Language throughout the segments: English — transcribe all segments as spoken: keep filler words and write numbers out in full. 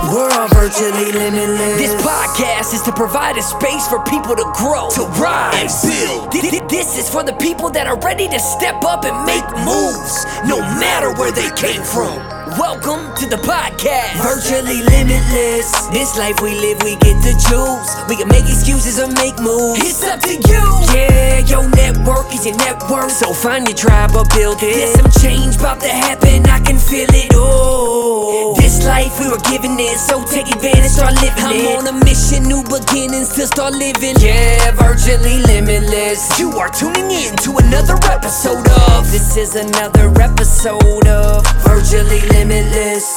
We're all virtually limitless. This podcast is to provide a space for people to grow, to rise, and build. Th- th- This is for the people that are ready to step up and make moves, no matter where they came from. Welcome to the podcast, Virtually Limitless. This life we live, we get to choose. We can make excuses or make moves. It's up to you. Yeah, your network is your network, so find your tribe or build it. There's some change about to happen, I can feel it. Oh, this life we were given this, so take advantage, start living I'm it. I'm on a mission, new beginnings to start living. Yeah, Virtually Limitless. You are tuning in to another episode of. This is another episode of Virtually Limitless.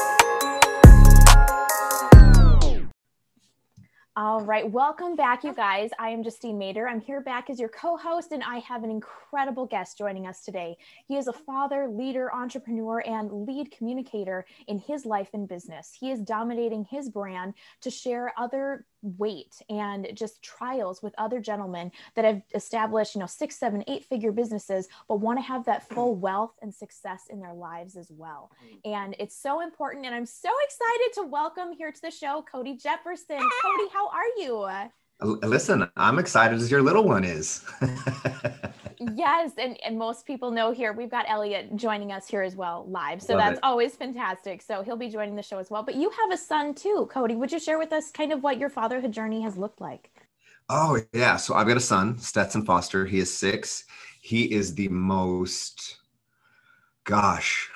All right, welcome back, you guys. I am Justine Mader. I'm here back as your co-host, and I have an incredible guest joining us today. He is a father, leader, entrepreneur, and lead communicator in his life and business. He is dominating his brand to share other weight and just trials with other gentlemen that have established, you know, six, seven, eight figure businesses, but want to have that full wealth and success in their lives as well. And it's so important. And I'm so excited to welcome here to the show, Cody Jefferson. Cody, how are you? Listen, I'm excited as your little one is. Yes. And, and most people know here, we've got Elliot joining us here as well live. So Love that's it. always fantastic. So he'll be joining the show as well. But you have a son too, Cody. Would you share with us kind of what your fatherhood journey has looked like? Oh, yeah. So I've got a son, Stetson Foster. He is six. He is the most, gosh,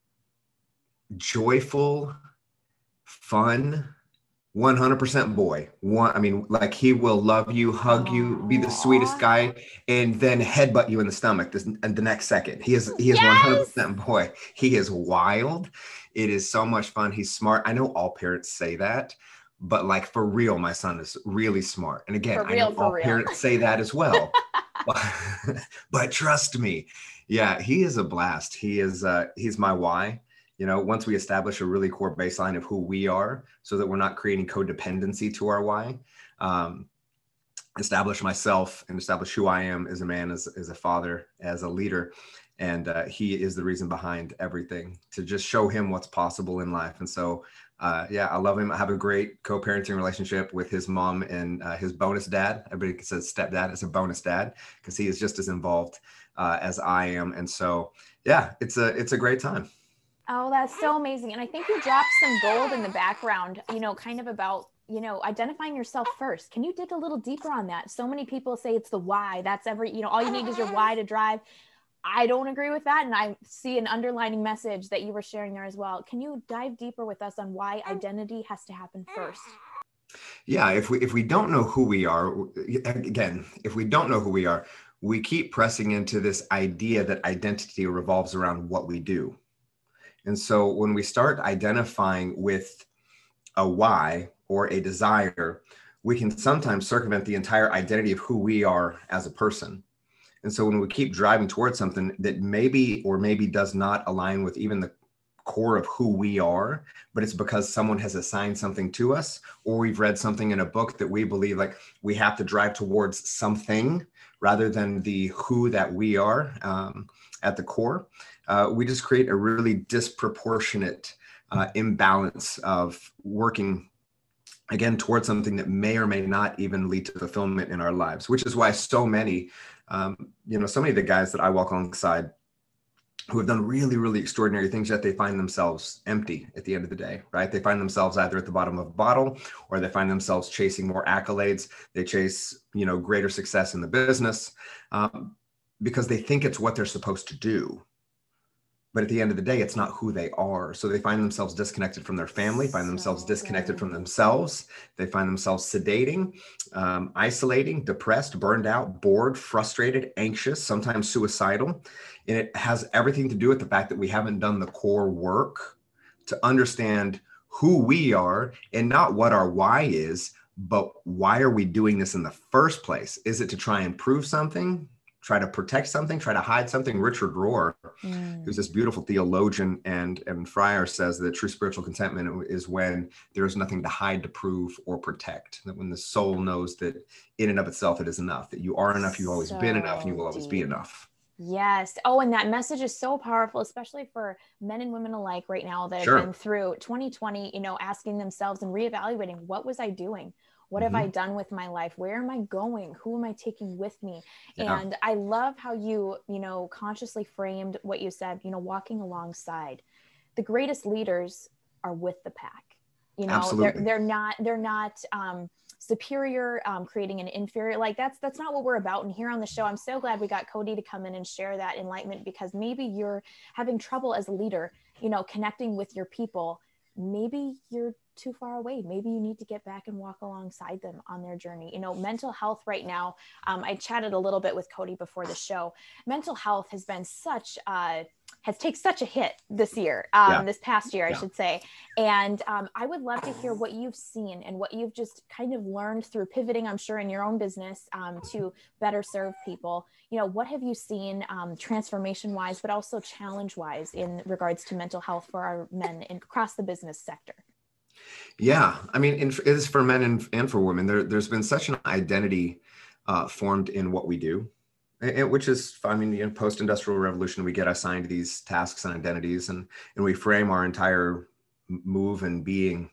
joyful, fun, one hundred percent boy. One, I mean, like he will love you, hug you, be the sweetest guy, and then headbutt you in the stomach this, and the next second. He is he is Yes! one hundred percent boy. He is wild. It is so much fun. He's smart. I know all parents say that, but like for real, my son is really smart. And again, For real, I know for all real. parents say that as well. but, but trust me, yeah, he is a blast. He is uh, he's my why. You know, once we establish a really core baseline of who we are so that we're not creating codependency to our why, um, establish myself and establish who I am as a man, as, as a father, as a leader. And uh, he is the reason behind everything, to just show him what's possible in life. And so, uh, yeah, I love him. I have a great co-parenting relationship with his mom and uh, his bonus dad. Everybody says stepdad. It's a bonus dad because he is just as involved uh, as I am. And so, yeah, it's a it's a great time. Oh, that's so amazing. And I think you dropped some gold in the background, you know, kind of about, you know, identifying yourself first. Can you dig a little deeper on that? So many people say it's the why. That's every, you know, all you need is your why to drive. I don't agree with that. And I see an underlining message that you were sharing there as well. Can you dive deeper with us on why identity has to happen first? Yeah, if we if we don't know who we are, again, if we don't know who we are, we keep pressing into this idea that identity revolves around what we do. And so when we start identifying with a why or a desire, we can sometimes circumvent the entire identity of who we are as a person. And so when we keep driving towards something that maybe or maybe does not align with even the core of who we are, but it's because someone has assigned something to us, or we've read something in a book that we believe like we have to drive towards something rather than the who that we are um, at the core, uh, we just create a really disproportionate uh, imbalance of working again towards something that may or may not even lead to fulfillment in our lives, which is why so many, um, you know, so many of the guys that I walk alongside who have done really, really extraordinary things, yet they find themselves empty at the end of the day, right? They find themselves either at the bottom of a bottle, or they find themselves chasing more accolades. They chase, you know, greater success in the business um, because they think it's what they're supposed to do. But at the end of the day, it's not who they are. So they find themselves disconnected from their family, find themselves disconnected from themselves. They find themselves sedating, um, isolating, depressed, burned out, bored, frustrated, anxious, sometimes suicidal. And it has everything to do with the fact that we haven't done the core work to understand who we are and not what our why is, but why are we doing this in the first place? Is it to try and prove something? Try to protect something, try to hide something? Richard Rohr, mm. who's this beautiful theologian and, and friar, says that true spiritual contentment is when there is nothing to hide, to prove, or protect. That when the soul knows that in and of itself it is enough, that you are enough, you've always so been enough, and you will always deep. be enough. Yes. Oh, and that message is so powerful, especially for men and women alike right now that Sure. have been through twenty twenty, you know, asking themselves and reevaluating, what was I doing? What have Mm-hmm. I done with my life? Where am I going? Who am I taking with me? Yeah. And I love how you, you know, consciously framed what you said, you know, walking alongside. The greatest leaders are with the pack. You know, Absolutely. they're they're not they're not um superior, um, creating an inferior, like that's that's not what we're about. And here on the show, I'm so glad we got Cody to come in and share that enlightenment, because maybe you're having trouble as a leader, you know, connecting with your people. Maybe you're too far away. Maybe you need to get back and walk alongside them on their journey. You know, mental health right now, um, I chatted a little bit with Cody before the show. Mental health has been such uh has taken such a hit this year, um, Yeah. this past year, I Yeah. should say. And um, I would love to hear what you've seen and what you've just kind of learned through pivoting, I'm sure, in your own business, um, to better serve people. You know, what have you seen, um, transformation wise, but also challenge wise, in regards to mental health for our men in, across the business sector? Yeah, I mean, in, it is for men and, and for women. There, there's been such an identity uh, formed in what we do, and, and which is, I mean, you know, post-industrial revolution, we get assigned these tasks and identities, and and we frame our entire move and being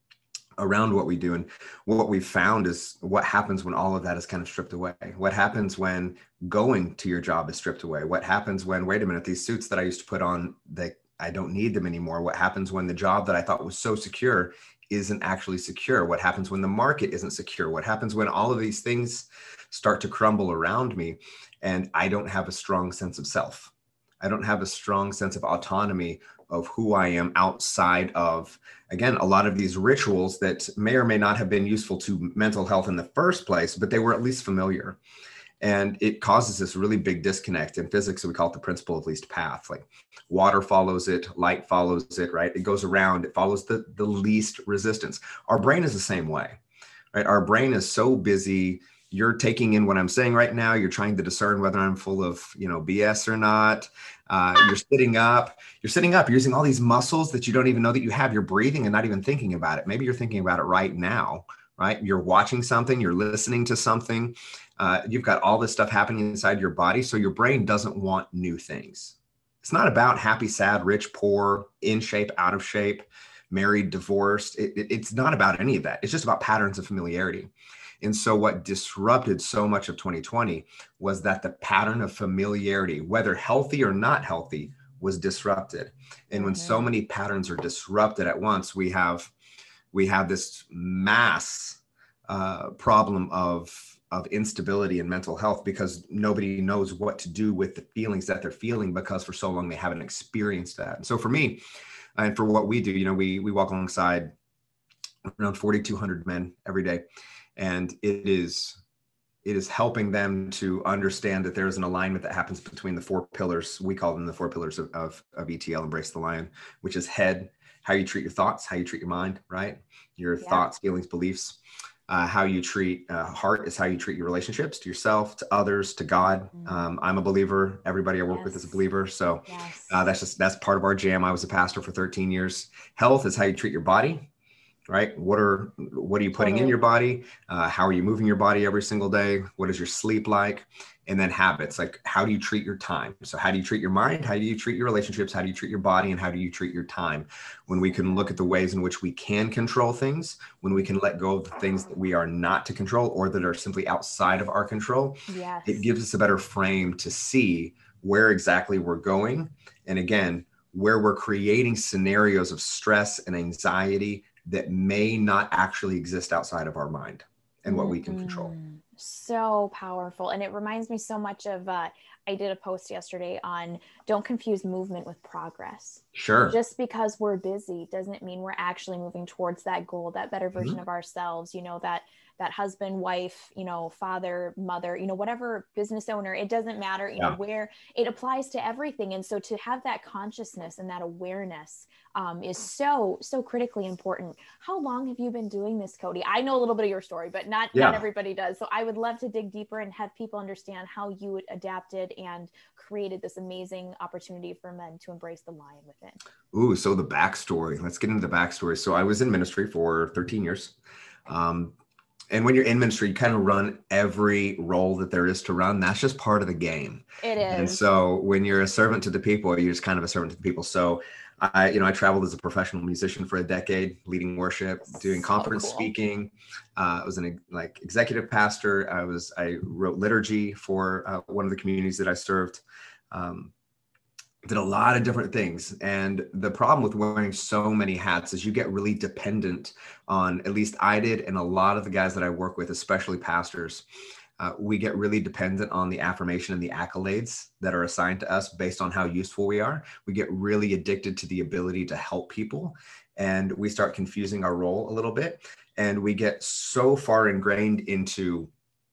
around what we do. And what we've found is what happens when all of that is kind of stripped away. What happens when going to your job is stripped away? What happens when, wait a minute, these suits that I used to put on, they I don't need them anymore? What happens when the job that I thought was so secure isn't actually secure? What happens when the market isn't secure? What happens when all of these things start to crumble around me and I don't have a strong sense of self? I don't have a strong sense of autonomy of who I am outside of, again, a lot of these rituals that may or may not have been useful to mental health in the first place, but they were at least familiar. And it causes this really big disconnect. In physics, we call it the principle of least path. Like water follows it, light follows it, right? It goes around, it follows the, the least resistance. Our brain is the same way, right? Our brain is so busy. You're taking in what I'm saying right now. You're trying to discern whether I'm full of, you know, B S or not. Uh, you're sitting up, you're sitting up, you're using all these muscles that you don't even know that you have. You're breathing and not even thinking about it. Maybe you're thinking about it right now, right? You're watching something, you're listening to something. Uh, you've got all this stuff happening inside your body. So your brain doesn't want new things. It's not about happy, sad, rich, poor, in shape, out of shape, married, divorced. It, it, it's not about any of that. It's just about patterns of familiarity. And so what disrupted so much of twenty twenty was that the pattern of familiarity, whether healthy or not healthy, was disrupted. And mm-hmm. when so many patterns are disrupted at once, we have we have this mass uh, problem of, of instability in mental health, because nobody knows what to do with the feelings that they're feeling, because for so long they haven't experienced that. And so for me, and for what we do, you know, we we walk alongside around forty-two hundred men every day. And it is it is helping them to understand that there is an alignment that happens between the four pillars. We call them the four pillars of, of, of E T L, Embrace the Lion, which is head, how you treat your thoughts, how you treat your mind, right? Your yeah. thoughts, feelings, beliefs. Uh, how you treat uh, heart is how you treat your relationships to yourself, to others, to God. Mm-hmm. Um, I'm a believer. Everybody I work yes. with is a believer. So yes. uh, that's just, that's part of our jam. I was a pastor for thirteen years. Health is how you treat your body. Right? What are, what are you putting totally. in your body? Uh, how are you moving your body every single day? What is your sleep like? And then habits, like how do you treat your time? So how do you treat your mind? How do you treat your relationships? How do you treat your body? And how do you treat your time? When we can look at the ways in which we can control things, when we can let go of the things that we are not to control or that are simply outside of our control, yes. it gives us a better frame to see where exactly we're going. And again, where we're creating scenarios of stress and anxiety that may not actually exist outside of our mind and what we can control. So powerful. And it reminds me so much of, uh, I did a post yesterday on don't confuse movement with progress. Sure. Just because we're busy doesn't mean we're actually moving towards that goal, that better version mm-hmm. of ourselves, you know, that that husband, wife, you know, father, mother, you know, whatever business owner, it doesn't matter, you yeah. know, where it applies to everything. And so to have that consciousness and that awareness um, is so, so critically important. How long have you been doing this, Cody? I know a little bit of your story, but not, yeah. not everybody does. So I would love to dig deeper and have people understand how you adapted and created this amazing opportunity for men to embrace the lion within. Ooh, so the backstory, let's get into the backstory. So I was in ministry for thirteen years. Um, And when you're in ministry, you kind of run every role that there is to run. That's just part of the game. It is. And so when you're a servant to the people, you're just kind of a servant to the people. So I, you know, I traveled as a professional musician for a decade, leading worship, doing So conference cool. speaking. Uh, I was an like executive pastor. I was, I wrote liturgy for uh, one of the communities that I served. Um, did a lot of different things. And the problem with wearing so many hats is you get really dependent on, at least I did, and a lot of the guys that I work with, especially pastors, uh, we get really dependent on the affirmation and the accolades that are assigned to us based on how useful we are. We get really addicted to the ability to help people, and we start confusing our role a little bit. And we get so far ingrained into,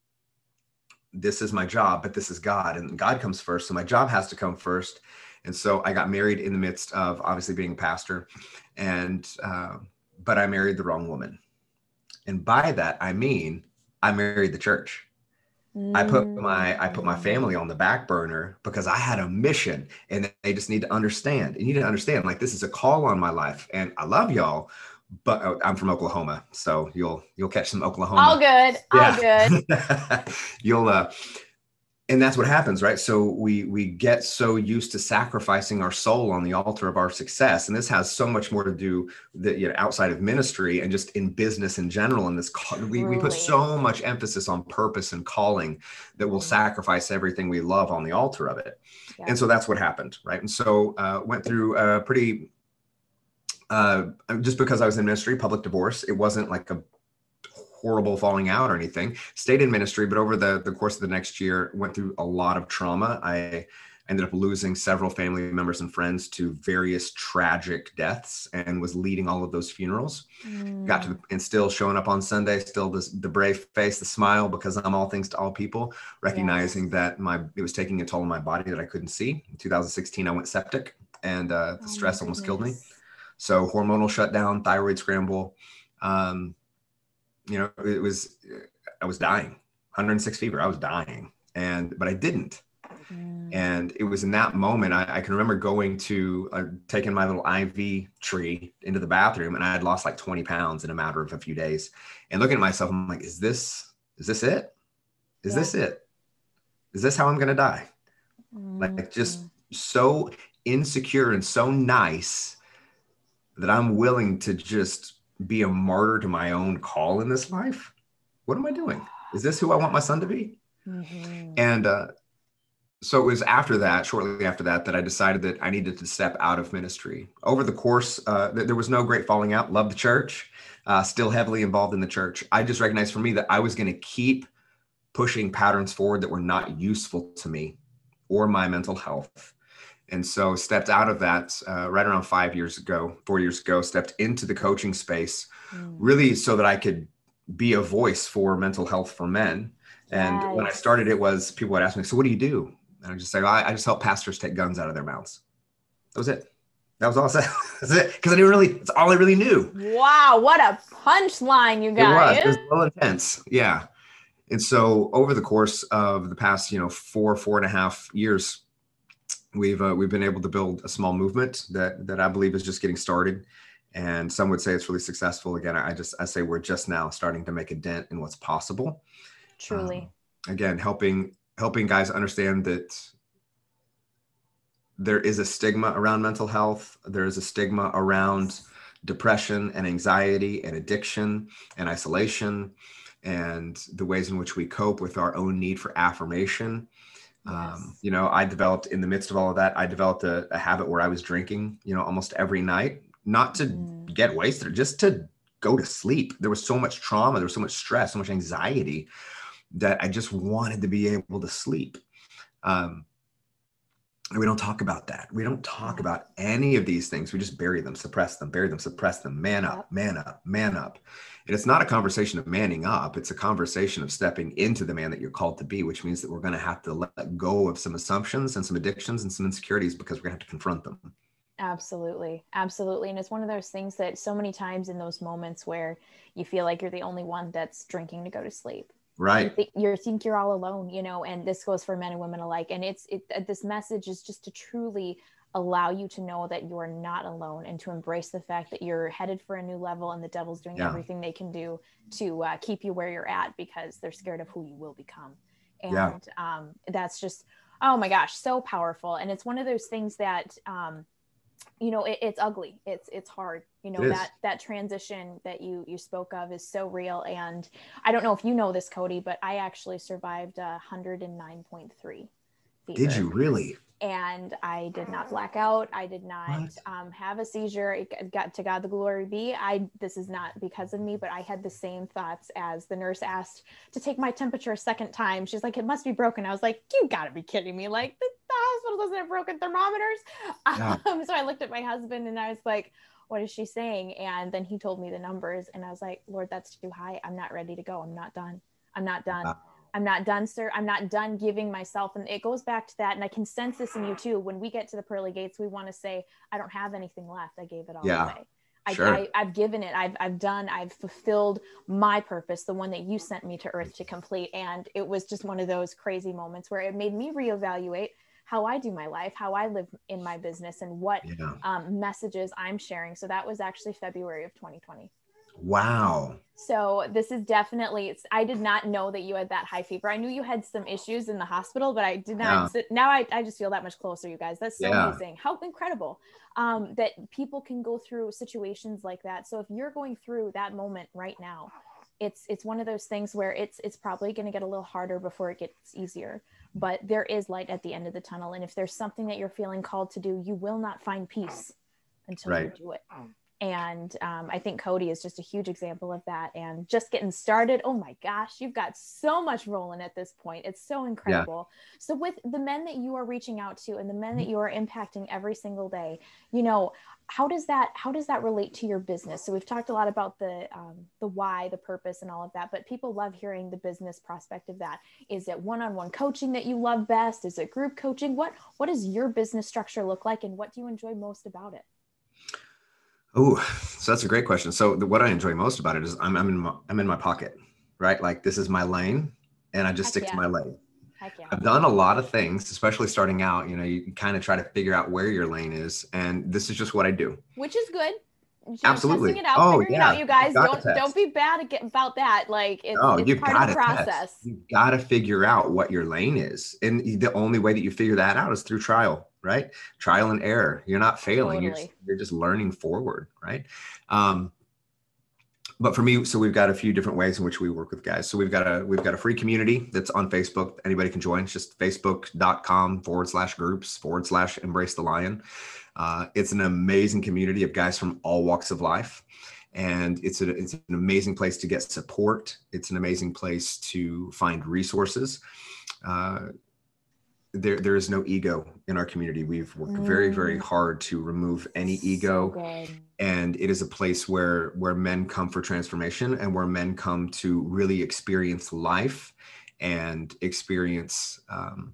this is my job, but this is God, and God comes first. So my job has to come first. And so I got married in the midst of obviously being a pastor, and, uh, but I married the wrong woman. And by that, I mean, I married the church. Mm. I put my, I put my family on the back burner because I had a mission, and they just need to understand. And you need to understand, like, this is a call on my life, and I love y'all, but oh, I'm from Oklahoma. So you'll, you'll catch some Oklahoma. All good. All yeah. good. you'll, uh, And that's what happens, right? So we we get so used to sacrificing our soul on the altar of our success, and this has so much more to do that, you know, outside of ministry and just in business in general. And this we we put so much emphasis on purpose and calling that we'll sacrifice everything we love on the altar of it. Yeah. And so that's what happened, right? And so uh, went through a pretty uh, just because I was in ministry, public divorce. It wasn't like a horrible falling out or anything. Stayed in ministry, but over the, the course of the next year, went through a lot of trauma. I ended up losing several family members and friends to various tragic deaths, and was leading all of those funerals. Mm. Got to the, and still showing up on Sunday, still this, the brave face, the smile, because I'm all things to all people, recognizing yes. that my it was taking a toll on my body that I couldn't see. In two thousand sixteen, I went septic, and uh, the oh stress almost killed me. So hormonal shutdown, thyroid scramble. Um, You know, it was, I was dying, one hundred six fever. I was dying, and, but I didn't. Mm. And it was in that moment, I, I can remember going to, uh, taking my little I V tree into the bathroom, and I had lost like twenty pounds in a matter of a few days, and looking at myself, I'm like, is this, is this it? Is yeah. this it? Is this how I'm going to die? Mm. Like, just so insecure and so nice that I'm willing to just be a martyr to my own call in this life. What am I doing? Is this who I want my son to be? Mm-hmm. And uh, so it was after that, shortly after that, that I decided that I needed to step out of ministry. Over the course, uh, th- there was no great falling out. Loved the church, uh, still heavily involved in the church. I just recognized for me that I was going to keep pushing patterns forward that were not useful to me or my mental health. And so stepped out of that uh, right around five years ago, four years ago, stepped into the coaching space, mm. really so that I could be a voice for mental health for men. And yes. when I started, it was people would ask me, so what do you do? And I just say, I, I just help pastors take guns out of their mouths. That was it. That was all I said. That's it. Because I didn't really, it's all I really knew. Wow. What a punchline, you guys. It was. It was a little intense. Yeah. And so over the course of the past, you know, four, four and a half years, We've uh, we've been able to build a small movement that that I believe is just getting started, and some would say it's really successful. Again, I just I say we're just now starting to make a dent in what's possible. Truly. Um, again, helping helping guys understand that there is a stigma around mental health. There is a stigma around depression and anxiety and addiction and isolation, and the ways in which we cope with our own need for affirmation. Yes. Um, you know, I developed in the midst of all of that, I developed a, a habit where I was drinking, you know, almost every night, not to mm. get wasted, just to go to sleep. There was so much trauma. There was so much stress, so much anxiety that I just wanted to be able to sleep. Um, and we don't talk about that. We don't talk yeah. about any of these things. We just bury them, suppress them, bury them, suppress them, man up, yep. man up, man up. And it's not a conversation of manning up. It's a conversation of stepping into the man that you're called to be, which means that we're going to have to let go of some assumptions and some addictions and some insecurities because we're going to have to confront them. Absolutely. Absolutely. And it's one of those things that so many times in those moments where you feel like you're the only one that's drinking to go to sleep. Right. You think, you think you're all alone, you know, and this goes for men and women alike. And it's, it, this message is just to truly allow you to know that you are not alone and to embrace the fact that you're headed for a new level and the devil's doing yeah. everything they can do to uh, keep you where you're at because they're scared of who you will become. And yeah. um, that's just, oh my gosh, so powerful. And it's one of those things that, um, you know, it, it's ugly. It's, it's hard, you know, that, that transition that you, you spoke of is so real. And I don't know if you know this, Cody, but I actually survived a one hundred nine point three fever. Did you really? And I did not black out. I did not um, have a seizure. It got to God the glory be. I, this is not because of me, but I had the same thoughts as the nurse asked to take my temperature a second time. She's like, it must be broken. I was like, you gotta be kidding me. Like the, the hospital doesn't have broken thermometers. Yeah. Um, so I looked at my husband and I was like, what is she saying? And then he told me the numbers and I was like, Lord, that's too high. I'm not ready to go. I'm not done. I'm not done. Wow. I'm not done, sir. I'm not done giving myself. And it goes back to that. And I can sense this in you too. When we get to the pearly gates, we want to say, I don't have anything left. I gave it all yeah, away. I, sure. I, I've given it. I've, I've done, I've fulfilled my purpose, the one that you sent me to earth to complete. And it was just one of those crazy moments where it made me reevaluate how I do my life, how I live in my business and what yeah. um, messages I'm sharing. So that was actually February of twenty twenty. Wow. So this is definitely, it's, I did not know that you had that high fever. I knew you had some issues in the hospital, but I did not, yeah. now I, I just feel that much closer, you guys. That's so yeah. amazing. How incredible um, that people can go through situations like that. So if you're going through that moment right now, it's, it's one of those things where it's, it's probably going to get a little harder before it gets easier, but there is light at the end of the tunnel. And if there's something that you're feeling called to do, you will not find peace until right. you do it. And um, I think Cody is just a huge example of that. And just getting started, oh my gosh, you've got so much rolling at this point. It's so incredible. Yeah. So with the men that you are reaching out to and the men that you are impacting every single day, you know, how does that, how does that relate to your business? So we've talked a lot about the, um, the why, the purpose and all of that, but people love hearing the business prospect of that. Is it one-on-one coaching that you love best? Is it group coaching? What, what does your business structure look like? And what do you enjoy most about it? Oh, so that's a great question. So the, what I enjoy most about it is I'm, I'm in my, I'm in my pocket, right? Like this is my lane and I just Heck stick yeah. to my lane. Heck yeah. I've done a lot of things, especially starting out, you know, you kind of try to figure out where your lane is. And this is just what I do. Which is good. You know, Absolutely. Testing it out, oh, figuring yeah. it out, you guys. You don't, don't be bad about that. Like it's, no, it's you've part got of the to process. Test. You've got to figure out what your lane is. And the only way that you figure that out is through trial. Right? Trial and error. You're not failing. Totally. You're, just, you're just learning forward. Right. Um, but for me, so we've got a few different ways in which we work with guys. So we've got a, we've got a free community that's on Facebook. Anybody can join. It's just facebook.com forward slash groups forward slash embrace the lion. Uh, it's an amazing community of guys from all walks of life. And it's, a, it's an amazing place to get support. It's an amazing place to find resources. Uh, There, there is no ego in our community. We've worked mm. very, very hard to remove any ego. So and it is a place where, where men come for transformation and where men come to really experience life and experience um,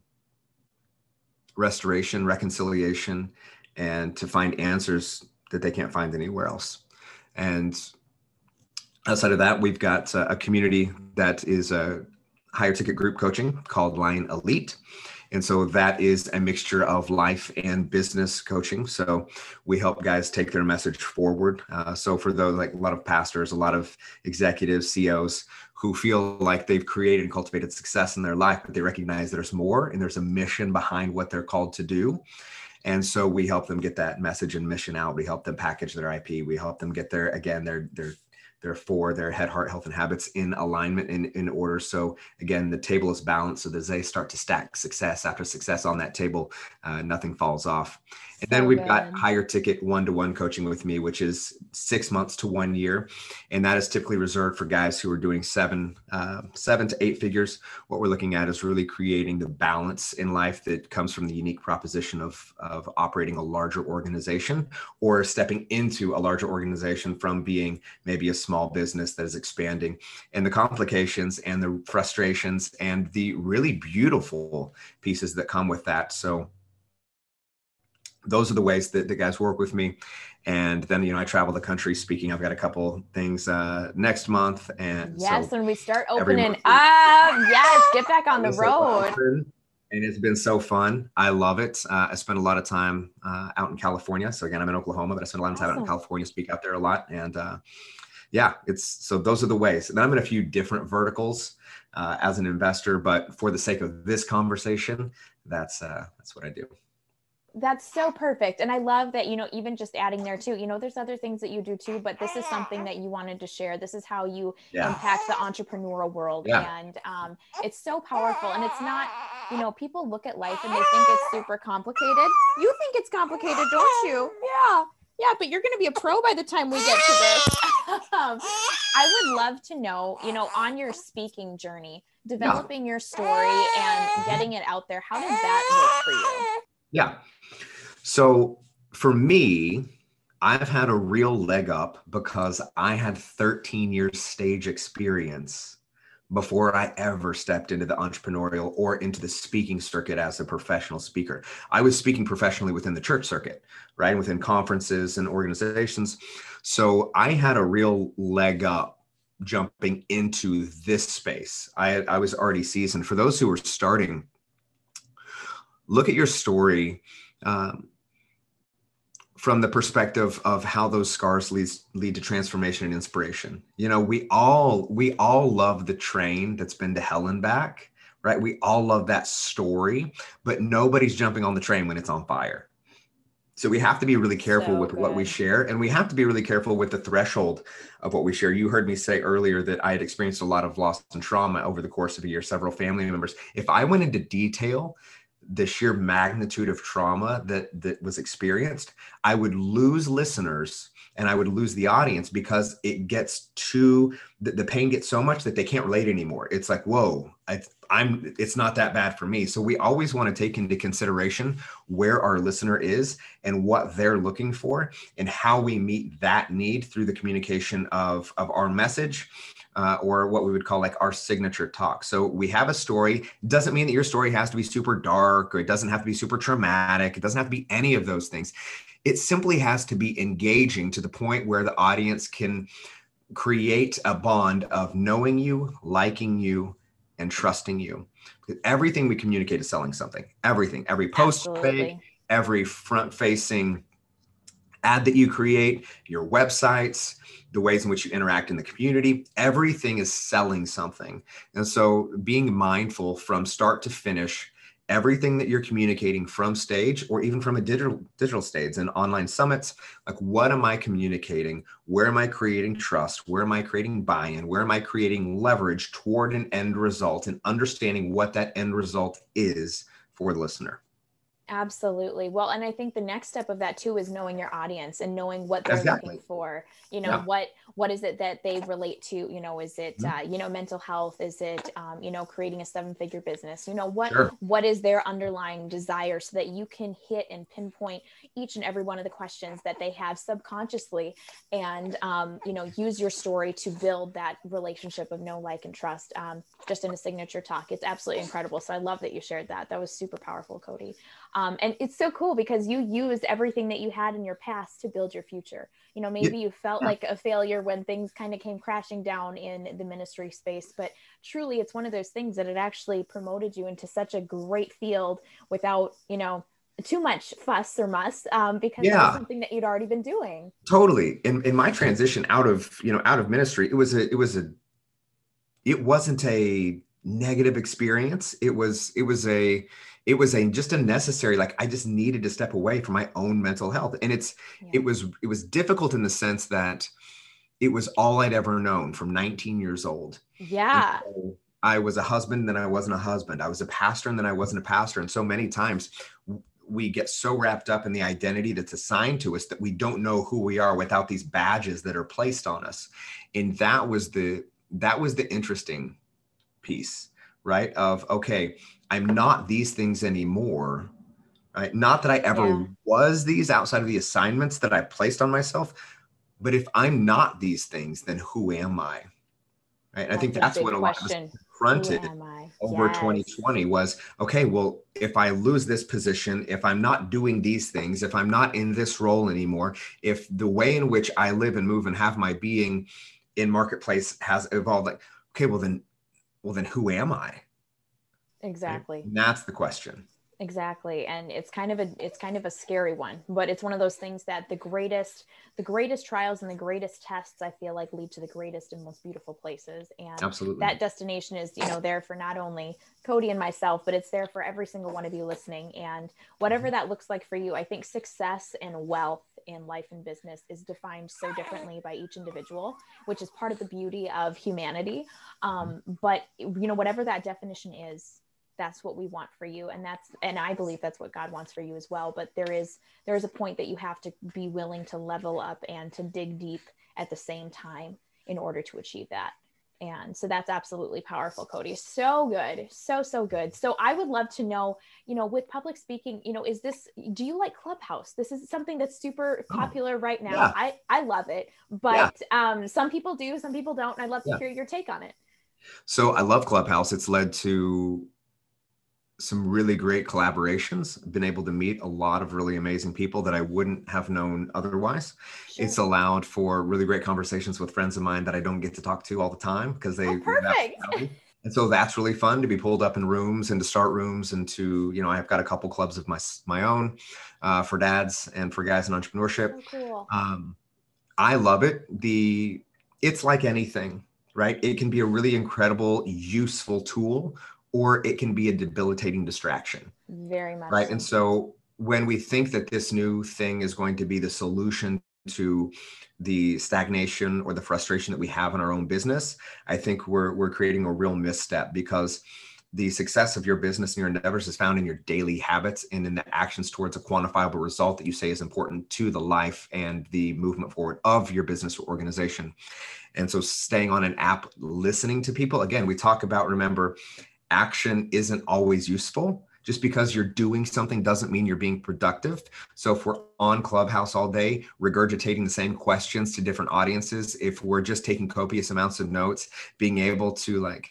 restoration, reconciliation, and to find answers that they can't find anywhere else. And outside of that, we've got a, a community that is a higher ticket group coaching called Lion Elite. And so that is a mixture of life and business coaching. So we help guys take their message forward. Uh, so for those, like a lot of pastors, a lot of executives, C E Os who feel like they've created and cultivated success in their life, but they recognize there's more and there's a mission behind what they're called to do. And so we help them get that message and mission out. We help them package their I P. We help them get their, again, their, their, Therefore, their head, heart, health, and habits in alignment and in, in order. So again, the table is balanced so that as they start to stack success after success on that table, uh, nothing falls off. And so then we've good. got higher ticket one-to-one coaching with me, which is six months to one year. And that is typically reserved for guys who are doing seven, uh, seven to eight figures. What we're looking at is really creating the balance in life that comes from the unique proposition of, of operating a larger organization or stepping into a larger organization from being maybe a small business that is expanding, and the complications and the frustrations and the really beautiful pieces that come with that. So those are the ways that the guys work with me. And then, you know, I travel the country speaking. I've got a couple things uh, next month. And yes, so when we start opening up, yes, get back on the road. And it's been so fun. I love it. Uh, I spend a lot of time uh, out in California. So again, I'm in Oklahoma, but I spend a lot of time Awesome. out in California, speak out there a lot. And uh, yeah, it's so those are the ways. And I'm in a few different verticals uh, as an investor, but for the sake of this conversation, that's uh, that's what I do. That's so perfect. And I love that, you know, even just adding there too, you know, there's other things that you do too, but this is something that you wanted to share. This is how you Yeah. impact the entrepreneurial world. Yeah. And um, it's so powerful. And it's not, you know, people look at life and they think it's super complicated. You think it's complicated, don't you? Yeah. Yeah. But you're going to be a pro by the time we get to this. um, I would love to know, you know, on your speaking journey, developing yeah. your story and getting it out there. How did that work for you? Yeah. So for me, I've had a real leg up because I had thirteen years stage experience before I ever stepped into the entrepreneurial or into the speaking circuit as a professional speaker. I was speaking professionally within the church circuit, right? Within conferences and organizations. So I had a real leg up jumping into this space. I, I was already seasoned. For those who are starting, look at your story um, from the perspective of how those scars leads, lead to transformation and inspiration. You know, we all we all love the train that's been to hell and back, right? We all love that story, but nobody's jumping on the train when it's on fire. So we have to be really careful So with good. what we share, and we have to be really careful with the threshold of what we share. You heard me say earlier that I had experienced a lot of loss and trauma over the course of a year, several family members. If I went into detail, the sheer magnitude of trauma that that was experienced, I would lose listeners and I would lose the audience because it gets too, the, the pain gets so much that they can't relate anymore. It's like, whoa, I, I'm, it's not that bad for me. So we always want to take into consideration where our listener is and what they're looking for and how we meet that need through the communication of, of our message. Uh, or what we would call like our signature talk. So we have a story. Doesn't mean that your story has to be super dark, or it doesn't have to be super traumatic. It doesn't have to be any of those things. It simply has to be engaging to the point where the audience can create a bond of knowing you, liking you, and trusting you. Because everything we communicate is selling something. Everything, every post you make, every front-facing ad that you create, your websites, the ways in which you interact in the community, everything is selling something. And so being mindful from start to finish, everything that you're communicating from stage or even from a digital digital stage and online summits, like what am I communicating? Where am I creating trust? Where am I creating buy-in? Where am I creating leverage toward an end result and understanding what that end result is for the listener? Absolutely. Well, and I think the next step of that too is knowing your audience and knowing what they're Exactly. looking for. You know, Yeah. what what is it that they relate to? You know, is it Mhm. uh, you know, mental health? Is it um, you know, creating a seven-figure business? You know, what Sure. what is their underlying desire so that you can hit and pinpoint each and every one of the questions that they have subconsciously, and um, you know, use your story to build that relationship of know, like, and trust. Um, just in a signature talk, it's absolutely incredible. So I love that you shared that. That was super powerful, Cody. Um, and it's so cool because you used everything that you had in your past to build your future. You know, maybe you felt Yeah. like a failure when things kind of came crashing down in the ministry space, but truly it's one of those things that it actually promoted you into such a great field without, you know, too much fuss or muss, um, because Yeah. that was something that you'd already been doing. Totally. In in my transition out of, you know, out of ministry, it was a, it was a, it wasn't a negative experience. It was, it was a, it was a, just a necessary, like, I just needed to step away from my own mental health. And it's, Yeah. it was, it was difficult in the sense that it was all I'd ever known from nineteen years old. Yeah. So I was a husband, then I wasn't a husband. I was a pastor, and then I wasn't a pastor. And so many times we get so wrapped up in the identity that's assigned to us that we don't know who we are without these badges that are placed on us. And that was the, that was the interesting piece, right? Of, okay, I'm not these things anymore, right? Not that I ever Yeah. was these outside of the assignments that I placed on myself, but if I'm not these things, then who am I? Right? And I think That's a that's big what a lot of us question. confronted Who am I? over Yes. twenty twenty was, okay, well, if I lose this position, if I'm not doing these things, if I'm not in this role anymore, if the way in which I live and move and have my being in marketplace has evolved, like, okay, well then, well then who am I? Exactly. Right? And that's the question. Exactly. And it's kind of a, it's kind of a scary one, but it's one of those things that the greatest, the greatest trials and the greatest tests, I feel like, lead to the greatest and most beautiful places. And Absolutely. That destination is, you know, there for not only Cody and myself, but it's there for every single one of you listening. And whatever that looks like for you, I think success and wealth in life and business is defined so differently by each individual, which is part of the beauty of humanity. Um, but you know, whatever that definition is, that's what we want for you. And that's, and I believe that's what God wants for you as well. But there is, there is a point that you have to be willing to level up and to dig deep at the same time in order to achieve that. And so that's absolutely powerful, Cody. So good. So, so good. So I would love to know, you know, with public speaking, you know, is this, do you like Clubhouse? This is something that's super popular right now. Yeah. I, I love it, but yeah. um, some people do, some people don't. And I'd love to yeah. hear your take on it. So I love Clubhouse. It's led to some really great collaborations. I've been able to meet a lot of really amazing people that I wouldn't have known otherwise. Sure. It's allowed for really great conversations with friends of mine that I don't get to talk to all the time because they, oh, perfect. And so that's really fun to be pulled up in rooms and to start rooms and to, you know, I've got a couple clubs of my, my own uh, for dads and for guys in entrepreneurship. Oh, cool. Um, I love it. The, it's like anything, right? It can be a really incredible, useful tool, or it can be a debilitating distraction. Very much. Right. So. And so when we think that this new thing is going to be the solution to the stagnation or the frustration that we have in our own business, I think we're we're creating a real misstep, because the success of your business and your endeavors is found in your daily habits and in the actions towards a quantifiable result that you say is important to the life and the movement forward of your business or organization. And so staying on an app, listening to people, again, we talk about, remember, action isn't always useful. Just because you're doing something doesn't mean you're being productive. So if we're on Clubhouse all day, regurgitating the same questions to different audiences, if we're just taking copious amounts of notes, being able to like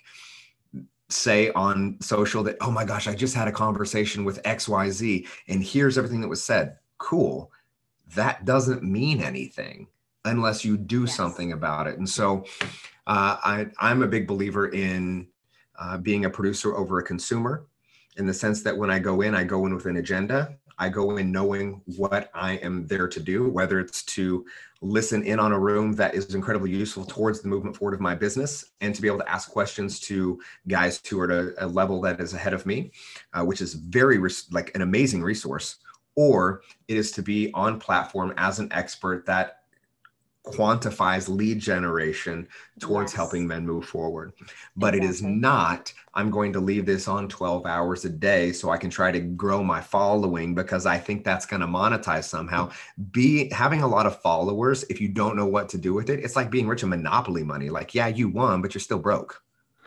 say on social that, oh my gosh, I just had a conversation with X Y Z and here's everything that was said. Cool. That doesn't mean anything unless you do yes. something about it. And so uh, I, I'm a big believer in Uh, being a producer over a consumer, in the sense that when I go in, I go in with an agenda. I go in knowing what I am there to do, whether it's to listen in on a room that is incredibly useful towards the movement forward of my business, and to be able to ask questions to guys who are at a, a level that is ahead of me, uh, which is very res- like an amazing resource, or it is to be on platform as an expert that quantifies lead generation towards yes. helping men move forward. But exactly. It is not, I'm going to leave this on twelve hours a day so I can try to grow my following because I think that's going to monetize somehow. Be having a lot of followers, if you don't know what to do with it, it's like being rich in Monopoly money. Like, yeah, you won, but you're still broke.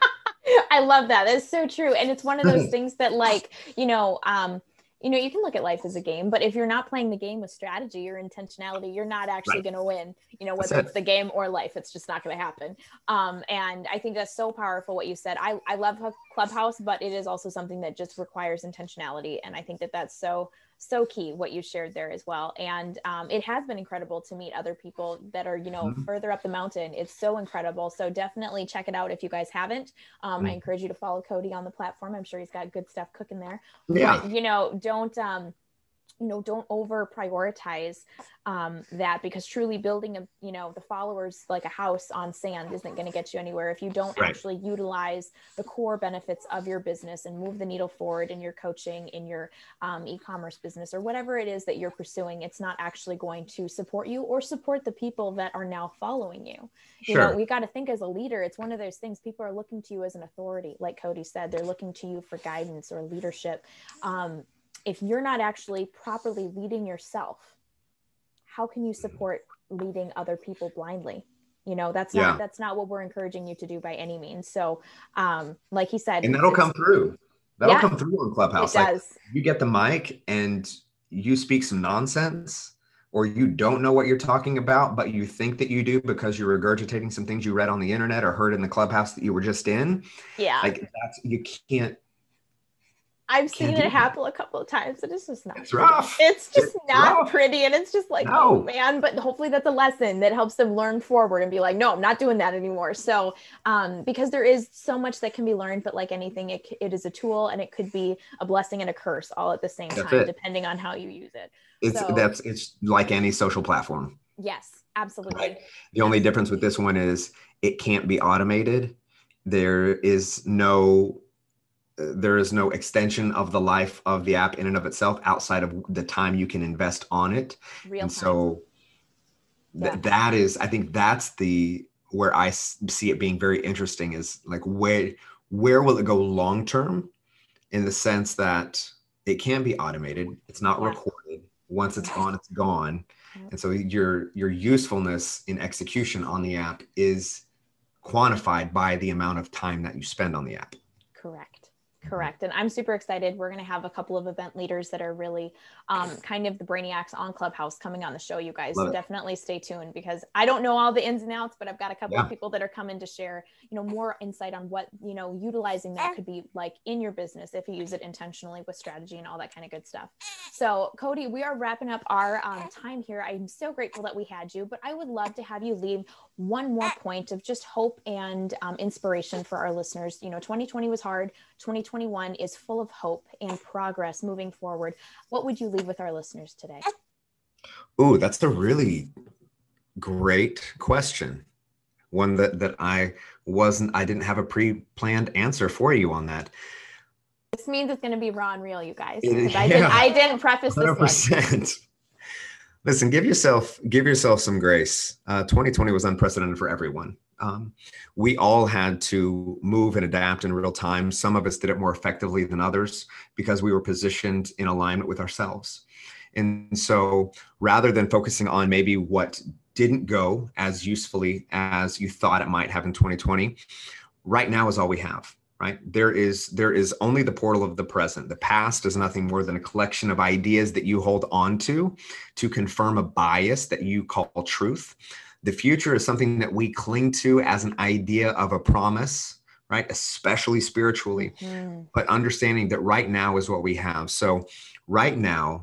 I love that. That's so true. And it's one of those things that, like, you know, um, you know, you can look at life as a game, but if you're not playing the game with strategy or intentionality, you're not actually right. going to win, you know, whether it's the game or life, it's just not going to happen. Um, and I think that's so powerful what you said. I, I love Clubhouse, but it is also something that just requires intentionality. And I think that that's so, so key what you shared there as well. And um, it has been incredible to meet other people that are, you know, mm-hmm. further up the mountain. It's so incredible. So definitely check it out if you guys haven't. Um, mm-hmm. I encourage you to follow Cody on the platform. I'm sure he's got good stuff cooking there. Yeah. But, you know, don't, um, you know, don't over prioritize um, that, because truly building a, you know, the followers like a house on sand isn't going to get you anywhere if you don't right. actually utilize the core benefits of your business and move the needle forward in your coaching, in your um, e-commerce business, or whatever it is that you're pursuing. It's not actually going to support you or support the people that are now following you. You sure. know, we got to think as a leader, it's one of those things, people are looking to you as an authority. Like Cody said, they're looking to you for guidance or leadership. Um, If you're not actually properly leading yourself, how can you support leading other people blindly? You know, that's yeah. not, that's not what we're encouraging you to do by any means. So, um, like he said, and that'll come through, that'll yeah, come through on Clubhouse. It like does. You get the mic and you speak some nonsense, or you don't know what you're talking about, but you think that you do because you're regurgitating some things you read on the internet or heard in the Clubhouse that you were just in. Yeah. Like that's, you can't, I've seen Can't it do happen a couple of times, and it's just not. It's rough. It's just It's not rough. pretty, and it's just like, No. oh man. But hopefully that's a lesson that helps them learn forward and be like, no, I'm not doing that anymore. So, um, because there is so much that can be learned, but like anything, it it is a tool, and it could be a blessing and a curse all at the same That's time, it. depending on how you use it. It's So, that's it's like any social platform. yes, absolutely. Right. The only difference with this one is it can't be automated. There is no there is no extension of the life of the app in and of itself outside of the time you can invest on it. Real and time. so th- Yeah. that is, I think that's the where I s- see it being very interesting is like where where will it go long term, in the sense that it can be automated. It's not Yeah. recorded. Once it's gone, it's gone. Yep. And so your your usefulness in execution on the app is quantified by the amount of time that you spend on the app. Correct. Correct. And I'm super excited. We're going to have a couple of event leaders that are really um, kind of the brainiacs on Clubhouse coming on the show. You guys Love it. definitely stay tuned, because I don't know all the ins and outs, but I've got a couple Yeah. of people that are coming to share, you know, more insight on what, you know, utilizing that could be like in your business if you use it intentionally with strategy and all that kind of good stuff. So Cody, we are wrapping up our um, time here. I'm so grateful that we had you, but I would love to have you leave one more point of just hope and um, inspiration for our listeners. You know, twenty twenty was hard. twenty twenty-one is full of hope and progress moving forward. What would you leave with our listeners today? Ooh, that's a really great question. One that, that I wasn't, I didn't have a pre-planned answer for you on that. This means it's going to be raw and real, you guys. It- 'cause I, yeah. didn't, I didn't preface one hundred this one. percent. Listen, give yourself, give yourself some grace. Uh, twenty twenty was unprecedented for everyone. Um, we all had to move and adapt in real time. Some of us did it more effectively than others because we were positioned in alignment with ourselves. And so rather than focusing on maybe what didn't go as usefully as you thought it might have in twenty twenty, right now is all we have, right? There is, there is only the portal of the present. The past is nothing more than a collection of ideas that you hold on to to confirm a bias that you call truth. The future is something that we cling to as an idea of a promise, right? Especially spiritually, Mm. but understanding that right now is what we have. So right now,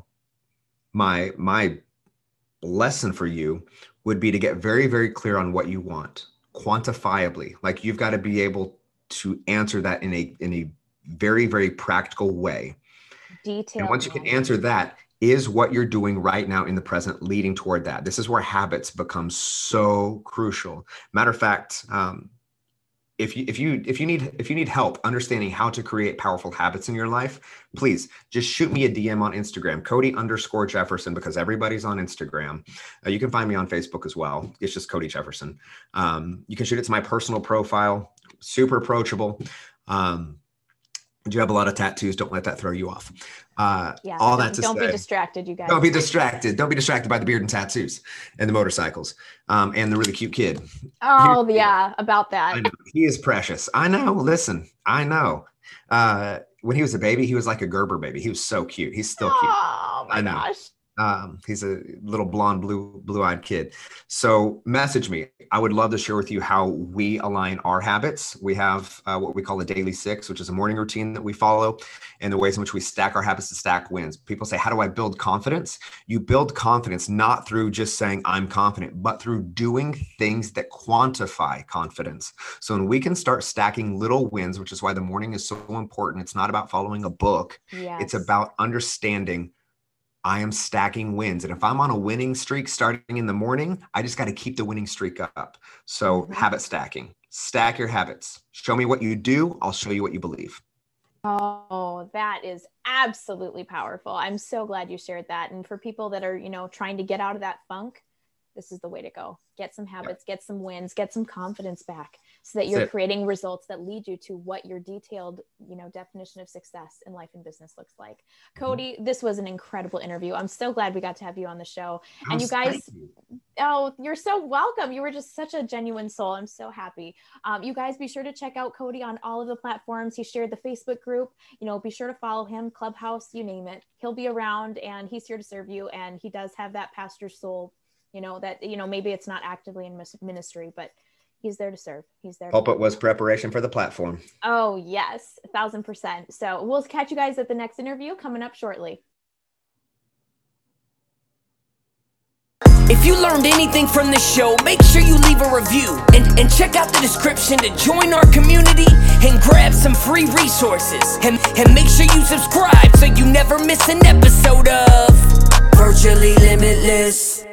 my, my lesson for you would be to get very, very clear on what you want quantifiably. Like you've got to be able to answer that in a, in a very, very practical way. Detailed. And once you can knowledge. answer that, is what you're doing right now in the present leading toward that? This is where habits become so crucial. Matter of fact, um, if you if you if you need if you need help understanding how to create powerful habits in your life, please just shoot me a D M on Instagram, Cody underscore Jefferson, because everybody's on Instagram. Uh, you can find me on Facebook as well. It's just Cody Jefferson. Um, you can shoot it to my personal profile. Super approachable. Um, Do you have a lot of tattoos? Don't let that throw you off. Uh, Yeah. all don't that to don't say, be distracted, you guys. don't be distracted. Don't be distracted by the beard and tattoos and the motorcycles um, and the really cute kid. Oh, yeah. About that. I know. He is precious. I know. Listen, I know. Uh, when he was a baby, he was like a Gerber baby. He was so cute. He's still cute. Oh my I know. gosh. Um, he's a little blonde, blue, blue-eyed kid. So message me. I would love to share with you how we align our habits. We have uh, what we call a daily six, which is a morning routine that we follow, and the ways in which we stack our habits to stack wins. People say, how do I build confidence? You build confidence not through just saying I'm confident, but through doing things that quantify confidence. So when we can start stacking little wins, which is why the morning is so important. It's not about following a book. Yes. It's about understanding I am stacking wins. And if I'm on a winning streak starting in the morning, I just got to keep the winning streak up. So Mhm. habit stacking, stack your habits. Show me what you do. I'll show you what you believe. Oh, that is absolutely powerful. I'm so glad you shared that. And for people that are, you know, trying to get out of that funk, this is the way to go. Get some habits, get some wins, get some confidence back so that you're That's it. creating results that lead you to what your detailed, you know, definition of success in life and business looks like. Cody, this was an incredible interview. I'm so glad we got to have you on the show. And you guys, Thank you. oh, you're so welcome. You were just such a genuine soul. I'm so happy. Um, you guys be sure to check out Cody on all of the platforms. He shared the Facebook group, you know, be sure to follow him, Clubhouse, you name it. He'll be around and he's here to serve you. And he does have that pastor soul, you know, that, you know, maybe it's not actively in ministry, but He's there to serve. He's there. Hope it was preparation for the platform. Oh, yes. A thousand percent. So we'll catch you guys at the next interview coming up shortly. If you learned anything from this show, make sure you leave a review and, and check out the description to join our community and grab some free resources. And, and make sure you subscribe so you never miss an episode of Virtually Limitless.